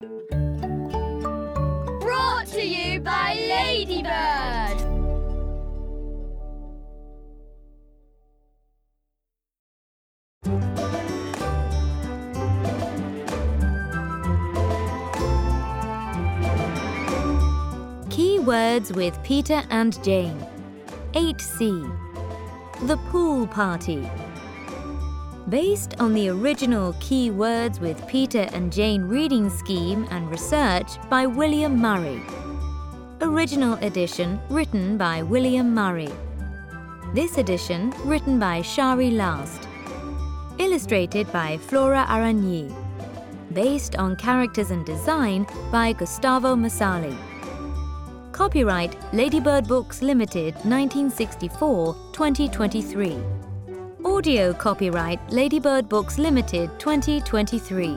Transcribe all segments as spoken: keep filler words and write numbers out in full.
Brought to you by Ladybird. Keywords with Peter and Jane. eight C. The Pool Party. Based on the original Keywords with Peter and Jane reading scheme and research by William Murray. Original edition written by William Murray. This edition written by Shari Last. Illustrated by Flora Aragni. Based on characters and design by Gustavo Masali. Copyright Ladybird Books Limited nineteen sixty-four to twenty twenty-three. Audio copyright Ladybird Books Limited twenty twenty-three.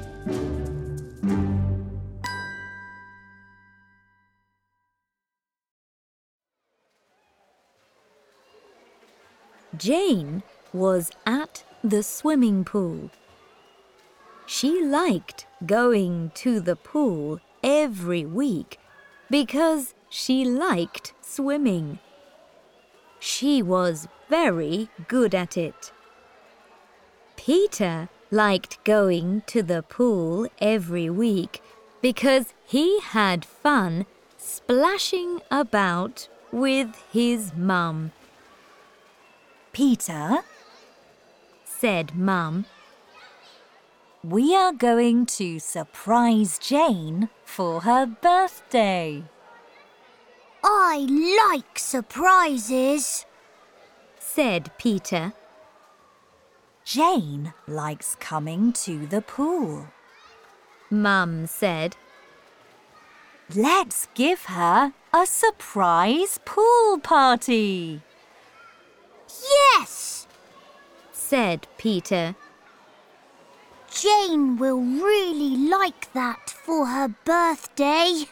Jane was at the swimming pool. She liked going to the pool every week because she liked swimming. She was very good at it. Peter liked going to the pool every week because he had fun splashing about with his mum. Peter, said Mum, we are going to surprise Jane for her birthday. I like surprises, said Peter. Jane likes coming to the pool, Mum said. Let's give her a surprise pool party. Yes, said Peter. Jane will really like that for her birthday.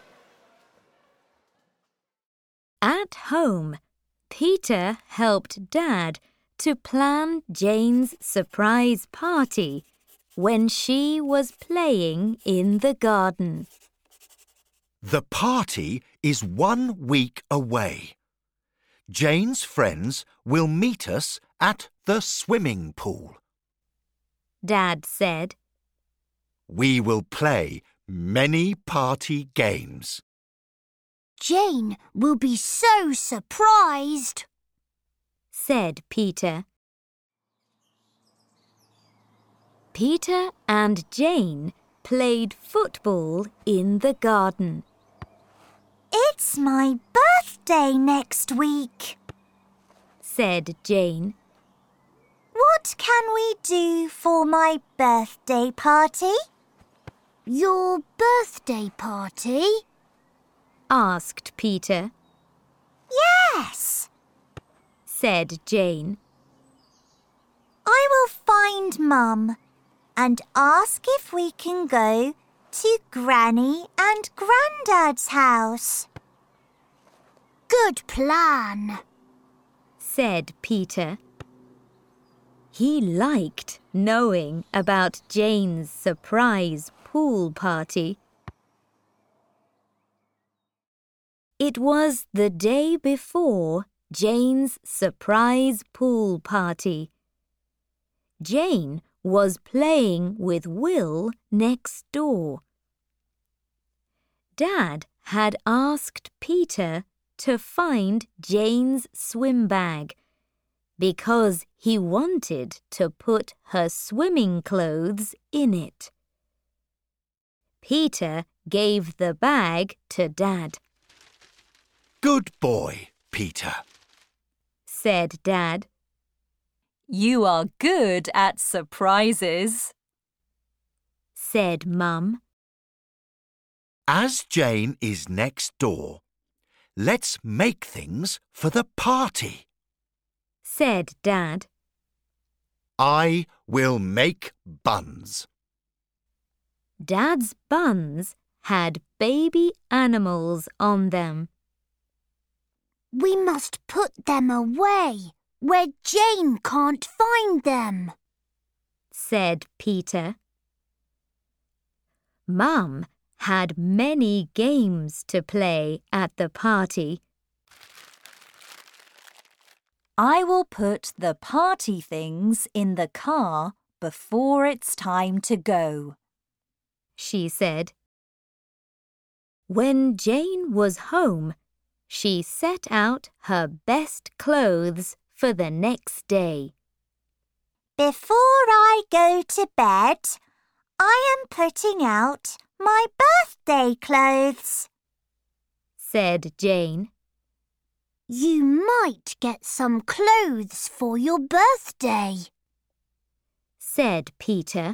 At home, Peter helped Dad to plan Jane's surprise party when she was playing in the garden. The party is one week away. Jane's friends will meet us at the swimming pool. Dad said. We will play many party games. Jane will be so surprised, said Peter. Peter and Jane played football in the garden. It's my birthday next week, said Jane. What can we do for my birthday party? Your birthday party? Asked Peter. Yes, said Jane. I will find Mum and ask if we can go to Granny and Grandad's house. Good plan, said Peter. He liked knowing about Jane's surprise pool party. It was the day before Jane's surprise pool party. Jane was playing with Will next door. Dad had asked Peter to find Jane's swim bag because he wanted to put her swimming clothes in it. Peter gave the bag to Dad. Good boy, Peter, said Dad. You are good at surprises, said Mum. As Jane is next door, let's make things for the party, said Dad. I will make buns. Dad's buns had baby animals on them. We must put them away where Jane can't find them, said Peter. Mum had many games to play at the party. I will put the party things in the car before it's time to go, she said. When Jane was home, she set out her best clothes for the next day. Before I go to bed, I am putting out my birthday clothes, said Jane. You might get some clothes for your birthday, said Peter.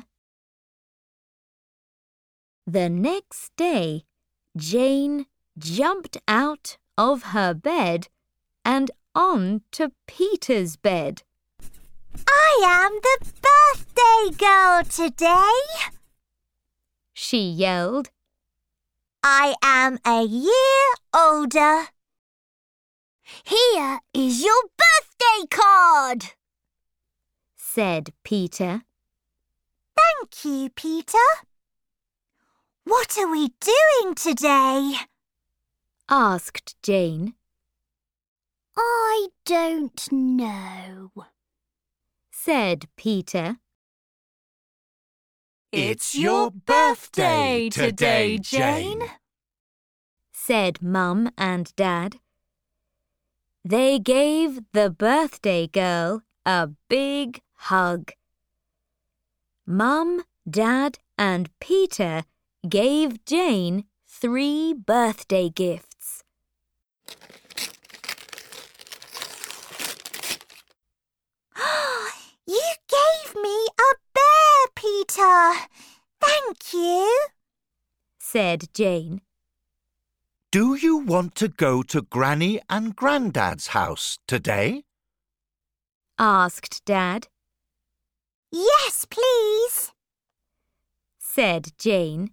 The next day, Jane jumped out of her bed and on to Peter's bed. I am the birthday girl today, she yelled. I am a year older. Here is your birthday card, said Peter. Thank you, Peter. What are we doing today? asked Jane. I don't know, said Peter. It's your birthday today, Jane, said Mum and Dad. They gave the birthday girl a big hug. Mum, Dad, and Peter gave Jane three birthday gifts. You gave me a bear, Peter. Thank you, said Jane. Do you want to go to Granny and Grandad's house today? asked Dad. Yes, please, said Jane.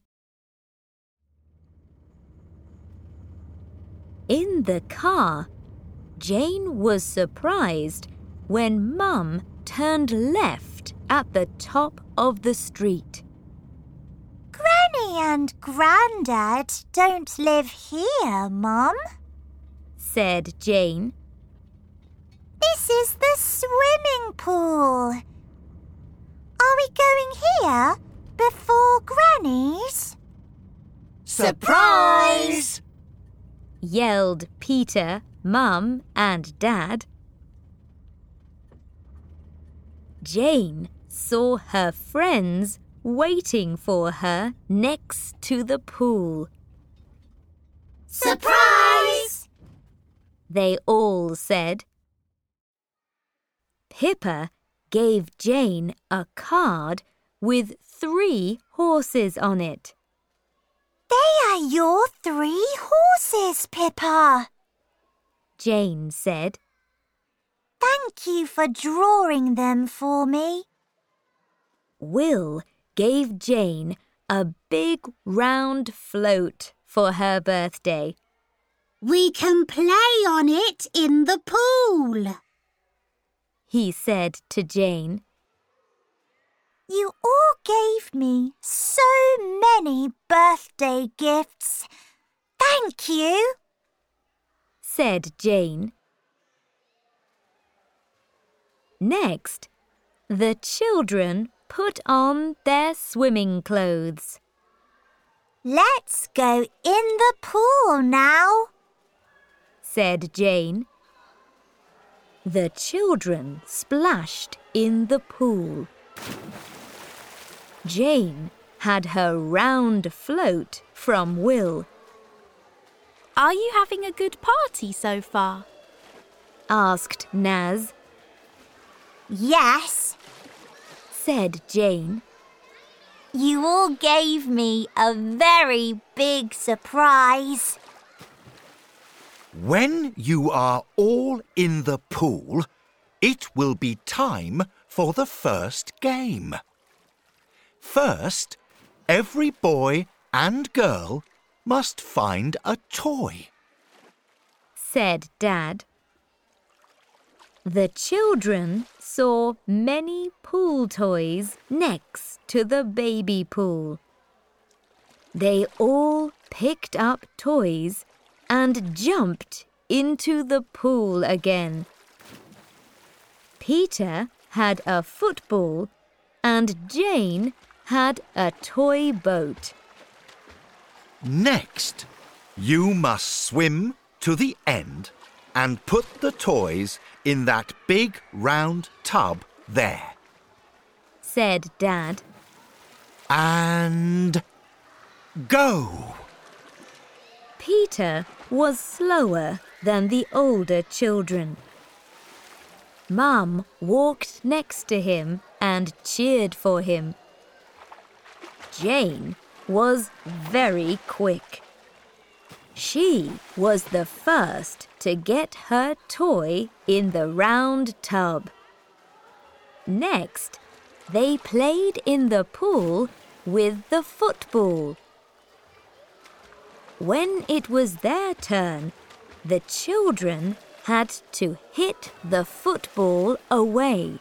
In the car, Jane was surprised when Mum turned left at the top of the street. Granny and Grandad don't live here, Mum, said Jane. This is the swimming pool. Are we going here before Granny's? Surprise! yelled Peter, Mum, and Dad. Jane saw her friends waiting for her next to the pool. Surprise! They all said. Pippa gave Jane a card with three horses on it. They are your three horses, Pippa, Jane said. Thank you for drawing them for me. Will gave Jane a big round float for her birthday. We can play on it in the pool, he said to Jane. You all gave me so many birthday gifts. Thank you, said Jane. Next, the children put on their swimming clothes. Let's go in the pool now, said Jane. The children splashed in the pool. Jane had her round float from Will. Are you having a good party so far? asked Naz. Yes, said Jane. You all gave me a very big surprise. When you are all in the pool, it will be time for the first game. First, every boy and girl must find a toy, said Dad. The children saw many pool toys next to the baby pool. They all picked up toys and jumped into the pool again. Peter had a football and Jane had a toy boat. Next, you must swim to the end and put the toys in that big round tub there, said Dad. And go! Peter was slower than the older children. Mum walked next to him and cheered for him. Jane was very quick. She was the first to get her toy in the round tub. Next, they played in the pool with the football. When it was their turn, the children had to hit the football away.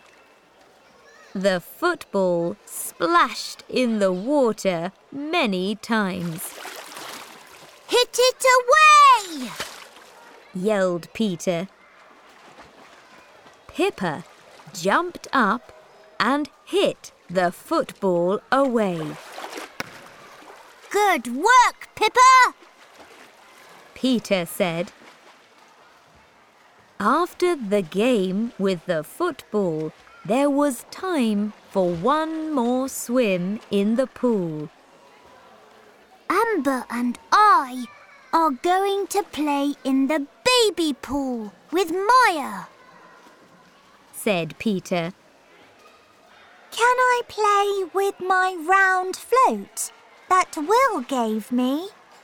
The football splashed in the water many times. Hit it away! Yelled Peter. Pippa jumped up and hit the football away. Good work, Pippa! Peter said. After the game with the football, there was time for one more swim in the pool. Amber and I are going to play in the baby pool with Maya, said Peter. Can I play with my round float that Will gave me?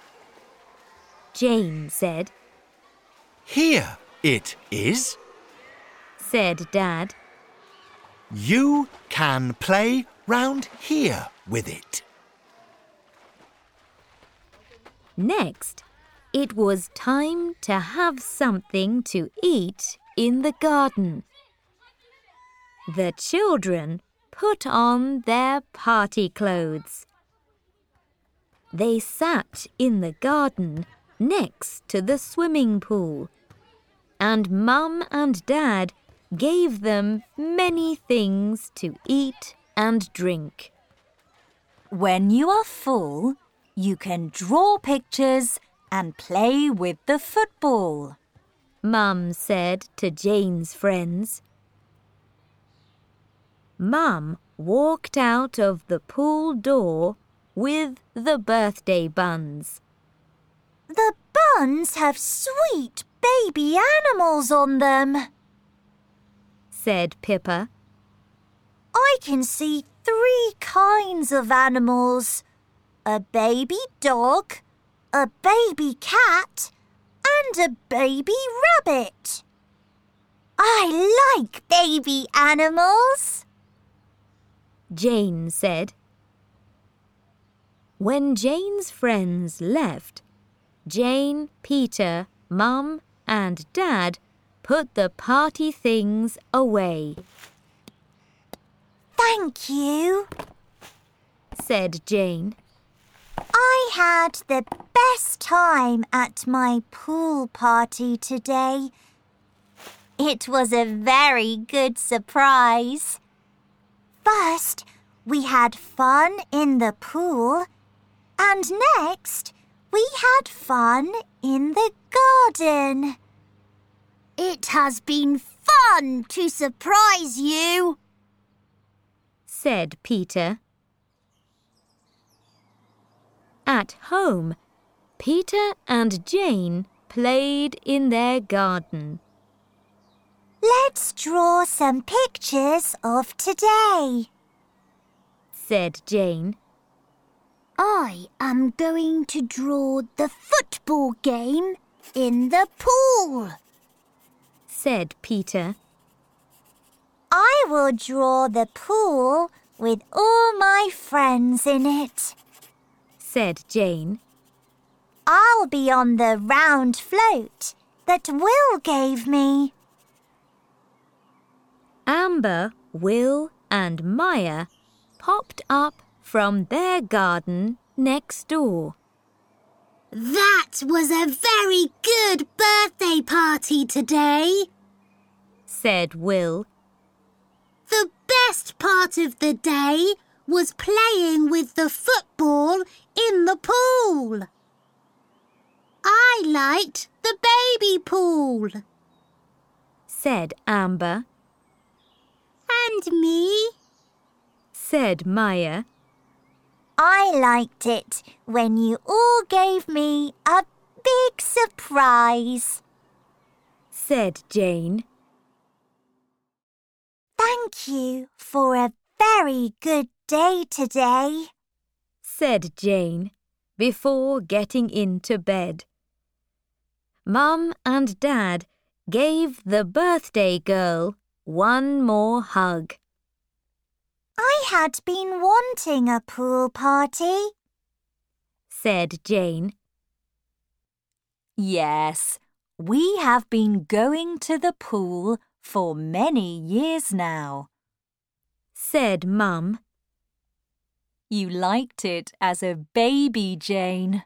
Jane said. Here it is, said Dad. You can play round here with it. Next, it was time to have something to eat in the garden. The children put on their party clothes. They sat in the garden next to the swimming pool, and Mum and Dad gave them many things to eat and drink. When you are full, you can draw pictures and play with the football, Mum said to Jane's friends. Mum walked out of the pool door with the birthday buns. The buns have sweet baby animals on them, said Pippa. I can see three kinds of animals. A baby dog, a baby cat, and a baby rabbit. I like baby animals, Jane said. When Jane's friends left, Jane, Peter, Mum, and Dad put the party things away. Thank you, said Jane. I had the best time at my pool party today. It was a very good surprise. First, we had fun in the pool, and next, we had fun in the garden. It has been fun to surprise you, said Peter. At home, Peter and Jane played in their garden. Let's draw some pictures of today, said Jane. I am going to draw the football game in the pool, said Peter. I will draw the pool with all my friends in it, said Jane. I'll be on the round float that Will gave me. Amber, Will, and Maya popped up from their garden next door. That was a very good birthday party today, said Will. The best part of the day was playing with the football in the pool. I liked the baby pool, said Amber. And me, said Maya. I liked it when you all gave me a big surprise, said Jane. Thank you for a very good day today, said Jane before getting into bed. Mum and Dad gave the birthday girl one more hug. I had been wanting a pool party, said Jane. Yes, we have been going to the pool for many years now, said Mum. You liked it as a baby, Jane.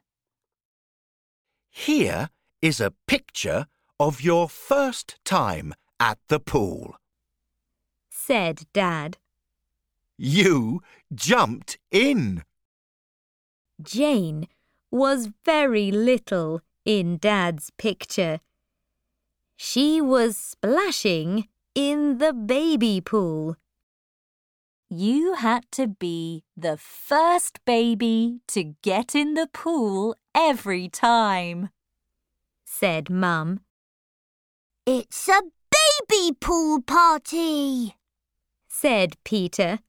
Here is a picture of your first time at the pool, said Dad. You jumped in. Jane was very little in Dad's picture. She was splashing in the baby pool. You had to be the first baby to get in the pool every time, said Mum. It's a baby pool party, said Peter.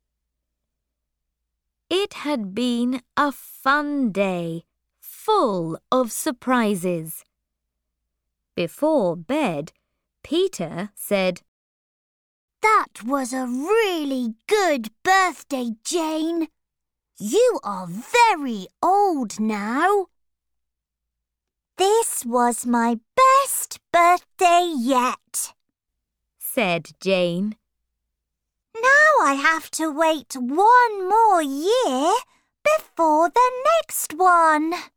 It had been a fun day, full of surprises. Before bed, Peter said, That was a really good birthday, Jane. You are very old now. This was my best birthday yet, said Jane. Now I have to wait one more year before the next one.